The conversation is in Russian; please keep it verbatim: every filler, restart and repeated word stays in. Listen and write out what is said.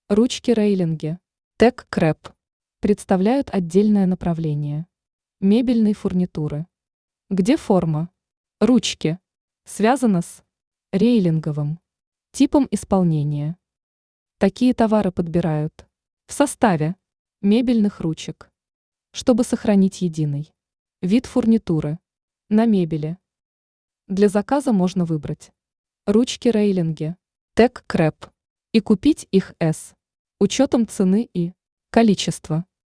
Ручки-рейлинги Tech Crep представляют отдельное направление мебельной фурнитуры, где форма ручки связана с рейлинговым типом исполнения. Такие товары подбирают в составе мебельных ручек, чтобы сохранить единый вид фурнитуры на мебели. Для заказа можно выбрать ручки-рейлинги Tech Crep и купить их с учетом цены и количества.